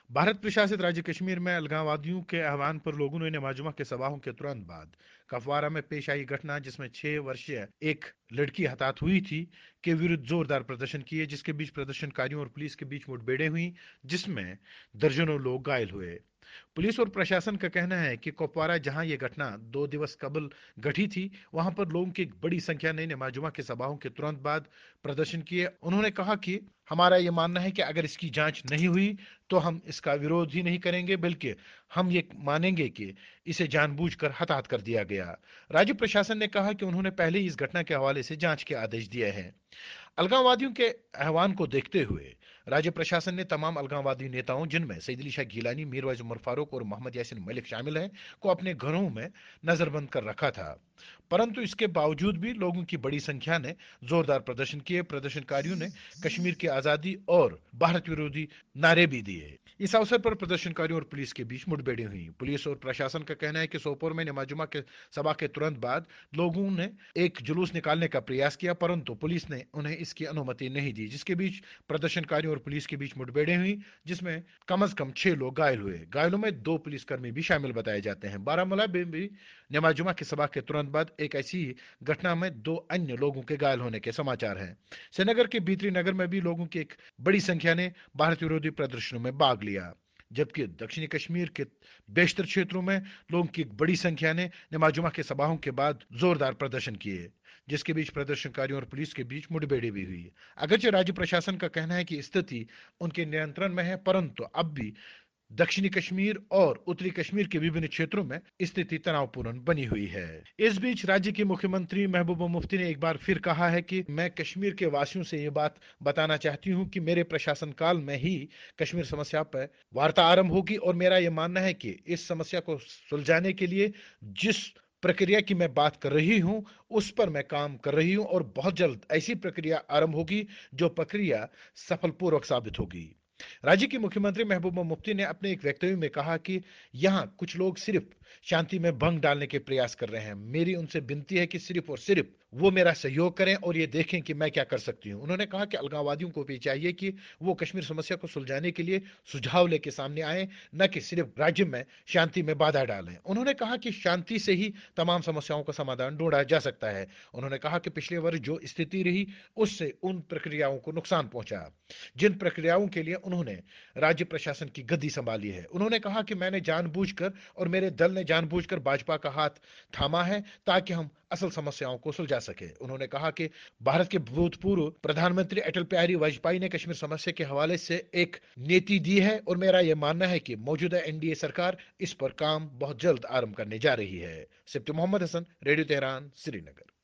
भारत प्रशासित राज्य कश्मीर में अलगाववादियों के आह्वान पर लोगों ने नमाज जुमा के सबाहों के तुरंत बाद कपवारा में पेश आई घटना जिसमें 6 वर्षीय एक लड़की हताहत हुई थी के विरुद्ध जोरदार प्रदर्शन किए, जिसके बीच प्रदर्शनकारियों और पुलिस के बीच मुठभेड़ें हुई जिसमें दर्जनों लोग घायल हुए। पुलिस और प्रशासन का कहना है कि कुपवारा, जहां यह घटना 2 दिवस कबल घटी थी, वहां पर लोगों की एक बड़ी संख्या ने नमाज जुमा के सबाहों के तुरंत बाद प्रदर्शन किए। उन्होंने कहा कि हमारा यह मानना है कि अगर इसकी जांच नहीं हुई तो हम इसका विरोध ही नहीं करेंगे, बल्कि हम ये मानेंगे कि इसे जानबूझकर हताहत कर दिया गया। राज्य प्रशासन ने कहा कि उन्होंने पहले ही इस घटना के हवाले से जांच के आदेश दिए हैं। अलगाववादियों के आह्वान को देखते हुए राज्य प्रशासन ने तमाम अलगाववादी नेताओं, जिनमें सईद अली शाह गीलानी, मीरवाइज उमर फारूक और मोहम्मद यासीन मलिक शामिल हैं, को अपने घरों में नजरबंद कर रखा था। परंतु इसके बावजूद भी लोगों की बड़ी संख्या ने जोरदार प्रदर्शन किए। प्रदर्शनकारियों ने कश्मीर की आजादी और भारत विरोधी नारे भी दिए। इस अवसर पर प्रदर्शनकारियों और पुलिस के बीच मुठभेड़ें हुई। पुलिस और प्रशासन का कहना है कि सोपोर में नमाज जुमा के सभा के तुरंत बाद लोगों ने एक जुलूस निकालने का प्रयास किया, परंतु पुलिस ने उन्हें इसकी अनुमति नहीं दी, जिसके बीच प्रदर्शनकारियों और पुलिस के बीच मुठभेड़ें हुई, जिसमें कम से कम 6 लोग घायल हुए। घायलों में 2 पुलिसकर्मी भी शामिल बताए जाते हैं। बारामूला में भी नमाज जुमा की सभा के तुरंत बाद एक ऐसी घटना में 2 अन्य लोगों के घायल होने के समाचार हैं। श्रीनगर के भीतरी नगर में भी लोगों की एक बड़ी संख्या ने भारत विरोधी प्रदर्शनों में भाग लिया, जबकि दक्षिणी कश्मीर के बेशतर क्षेत्रों में लोगों की एक बड़ी संख्या ने नमाज जुमा के सभाओं के बाद जोरदार प्रदर्शन किए, जिसके बीच प्रदर्शनकारियों और पुलिस के बीच मुठभेड़ें भी हुई। अगरचे राज्य प्रशासन का कहना है कि स्थिति उनके नियंत्रण में है, परंतु अब भी दक्षिणी कश्मीर और उत्तरी कश्मीर के विभिन्न क्षेत्रों में स्थिति तनावपूर्ण बनी हुई है। इस बीच राज्य के मुख्यमंत्री महबूबा मुफ्ती ने एक बार फिर कहा है कि मैं कश्मीर के वासियों से ये बात बताना चाहती हूं कि मेरे प्रशासन काल में ही कश्मीर समस्या पर वार्ता आरंभ होगी और मेरा यह मानना है कि इस समस्या को सुलझाने के लिए जिस प्रक्रिया की मैं बात कर रही हूं उस पर मैं काम कर रही हूं और बहुत जल्द ऐसी प्रक्रिया आरंभ होगी जो प्रक्रिया सफलपूर्वक साबित होगी। राज्य के मुख्यमंत्री महबूबा मुफ्ती ने अपने एक वक्तव्य में कहा कि यहां कुछ लोग सिर्फ शांति में भंग डालने के प्रयास कर रहे हैं। मेरी उनसे विनती है कि सिर्फ और सिर्फ वो मेरा सहयोग करें और ये देखें कि मैं क्या कर सकती हूं। उन्होंने कहा कि अलगाववादियों को भी चाहिए कि वो कश्मीर समस्या को सुलझाने के लिए सुझाव लेके सामने आए, न कि सिर्फ राज्य में शांति में बाधा डालें। उन्होंने कहा कि शांति से ही तमाम समस्याओं का समाधान ढूंढा जा सकता है। उन्होंने कहा कि पिछले वर्ष जो स्थिति रही उससे उन प्रक्रियाओं को नुकसान पहुंचा जिन प्रक्रियाओं के लिए उन्होंने राज्य प्रशासन की गद्दी संभाली है। उन्होंने कहा कि मैंने जानबूझकर और मेरे दल ने जानबूझकर भाजपा का हाथ थामा है ताकि हम असल समस्याओं को सुलझा सके। उन्होंने कहा कि भारत के भूतपूर्व प्रधानमंत्री अटल बिहारी वाजपेयी ने कश्मीर समस्या के हवाले से एक नीति दी है और मेरा यह मानना है कि मौजूदा एनडीए सरकार इस पर काम बहुत जल्द आरंभ करने जा रही है। सिप्टी मोहम्मद हसन, रेडियो तेहरान, श्रीनगर।